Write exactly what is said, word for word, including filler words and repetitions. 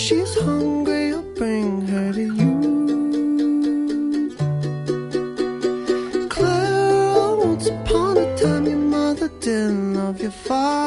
she's hungry, I'll bring her to you. Clara, once upon a time your mother didn't love your father.